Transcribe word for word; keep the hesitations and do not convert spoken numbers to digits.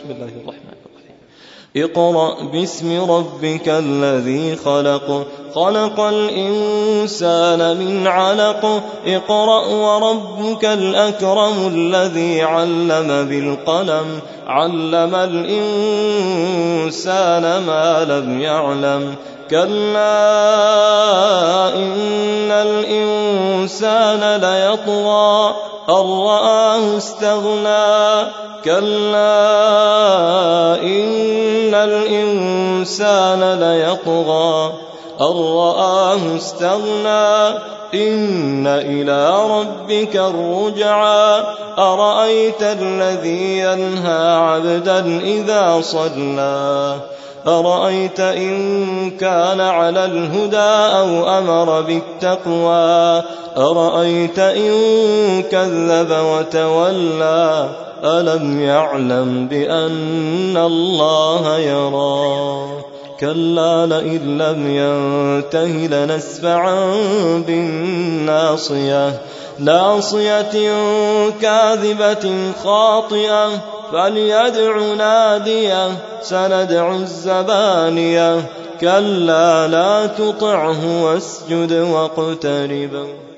بسم الله الرحمن الرحيم. اقرأ باسم ربك الذي خلق خلق الإنسان من علق اقرأ وربك الأكرم الذي علم بالقلم علم الإنسان ما لم يعلم كلا إن الإنسان ليطغى أن رآه استغنى كلا إن الإنسان ليطغى أن رآه استغنى إن إلى ربك الرجعى أرأيت الذي ينهى عبدا إذا صلى أرأيت إن كان على الهدى أو أمر بالتقوى أرأيت إن كذب وتولى ألم يعلم بأن الله يرى كلا لئن لم ينته لنسفعا بالناصية ناصية كاذبة خاطئة فليدع ناديه سندع الزبانية كلا لا تطعه واسجد واقترب